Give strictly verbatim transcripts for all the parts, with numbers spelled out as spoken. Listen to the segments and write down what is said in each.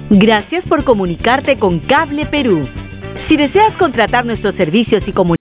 Gracias por comunicarte con Cable Perú. Si deseas contratar nuestros servicios y comunicación,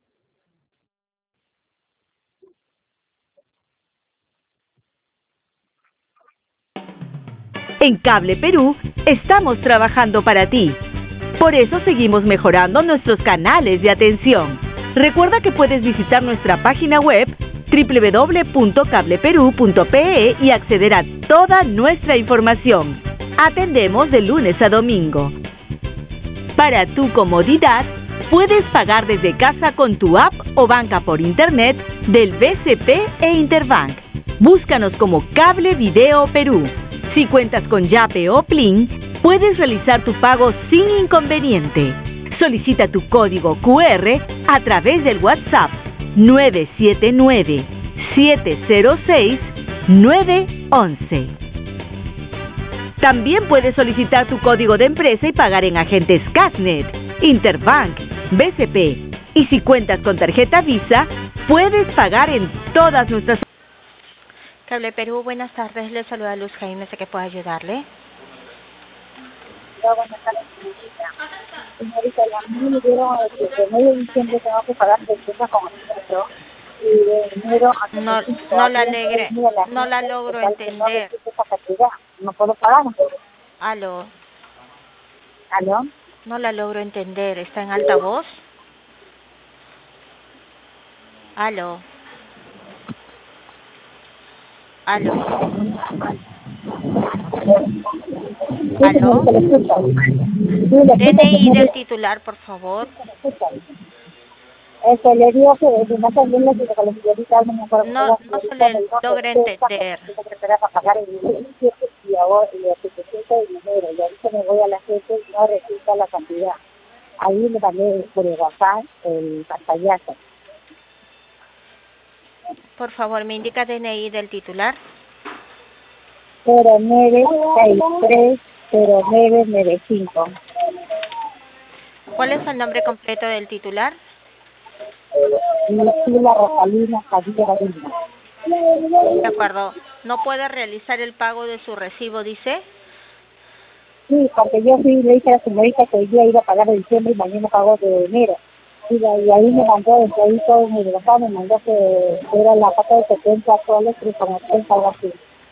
en Cable Perú estamos trabajando para ti. Por eso seguimos mejorando nuestros canales de atención. Recuerda que puedes visitar nuestra página web doble u doble u doble u punto cable perú punto pe e y acceder a toda nuestra información. Atendemos de lunes a domingo. Para tu comodidad, puedes pagar desde casa con tu app o banca por internet del B C P e Interbank. Búscanos como Cable Video Perú. Si cuentas con Yape o Plin, puedes realizar tu pago sin inconveniente. Solicita tu código cu erre a través del WhatsApp nueve siete nueve, siete cero seis, nueve once. También puedes solicitar tu código de empresa y pagar en agentes Casnet, Interbank, B C P. Y si cuentas con tarjeta Visa, puedes pagar en todas nuestras... Cable Perú, buenas tardes. Le saluda Luz Jaime, sé que puedo ayudarle. Hola, buenas tardes, señorita. Señorita, a mí me dieron desde enero de diciembre tengo que pagar despensas con el y de enero a No, no la alegre, no la logro entender. Esa cantidad, no puedo pagar. Aló, ¿Aló? no la logro entender. ¿Está en altavoz? Aló. Aló. Aló. D N I del titular, por favor. Eso le digo que si no también le digo que la señorita no me acuerdo. No, no se le logra entender. Para pagar el diecisiete y ahora el setecientos de dinero y ahorita me voy a la gente y no resulta la cantidad. Ahí me mandé por el WhatsApp el pantallazo. Por favor, me indica D N I del titular. cero nueve seis tres cero nueve nueve cinco. ¿Cuál es el nombre completo del titular? Lucila Rosalina Padilla Gadina. De acuerdo. ¿No puede realizar el pago de su recibo, dice? Sí, porque yo sí le dije a la señorita que hoy día iba a pagar de diciembre y mañana pago de enero. Y, de, y ahí me mandó, desde ahí todo mi WhatsApp me mandó que era la pata de setenta soles, pero como treinta algo así.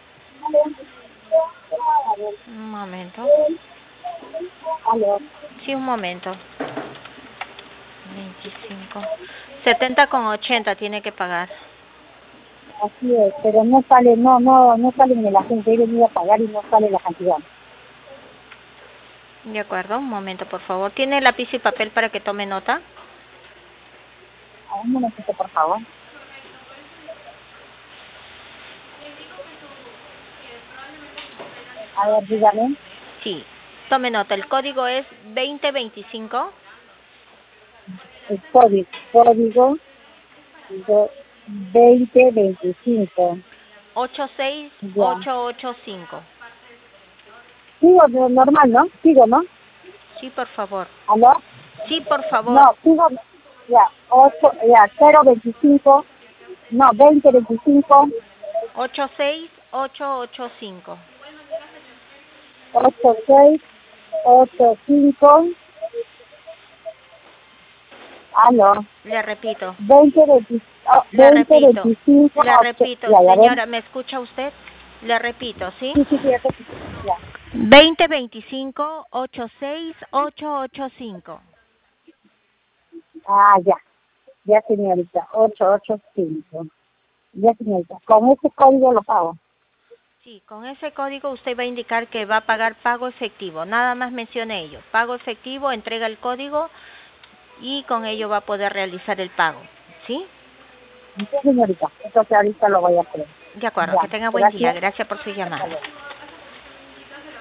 Un momento. ¿Aló? Sí, un momento. veinticinco. setenta con ochenta tiene que pagar. Así es, pero no sale, no, no, no sale ni la gente, yo iba a pagar y no sale la cantidad. De acuerdo, un momento, por favor. ¿Tiene lápiz y papel para que tome nota? A un momentito, por favor. A ver, dígame. Sí, tome nota. El código es veinte veinticinco. El código, código veinte veinticinco. ochenta y seis ochocientos ochenta y cinco. Sigo normal, ¿no? Sigo, ¿no? Sí, por favor. ¿Aló? Sí, por favor. No, sigo, ya, ocho, ya, cero veinticinco, no, veinte veinticinco. ochenta y seis ochocientos ochenta y cinco. ochenta y seis ochenta y cinco. Aló. Le repito. veinte, veinte, oh, Le veinte, repito. veinticinco. Le repito, ya, ya señora, ¿me escucha usted? Le repito, ¿sí? Sí, sí, sí, ya, ya. veinte veinticinco ochenta y seis ochocientos ochenta y cinco. Ah, ya. Ya, señorita. ochocientos ochenta y cinco. Ya, señorita. Con ese código lo pago. Sí, con ese código usted va a indicar que va a pagar pago efectivo. Nada más mencione ello. Pago efectivo, entrega el código y con ello va a poder realizar el pago. ¿Sí? Sí, señorita. Entonces ahorita lo voy a hacer. De acuerdo. Ya, Que tenga buen gracias. día. Gracias por su llamada.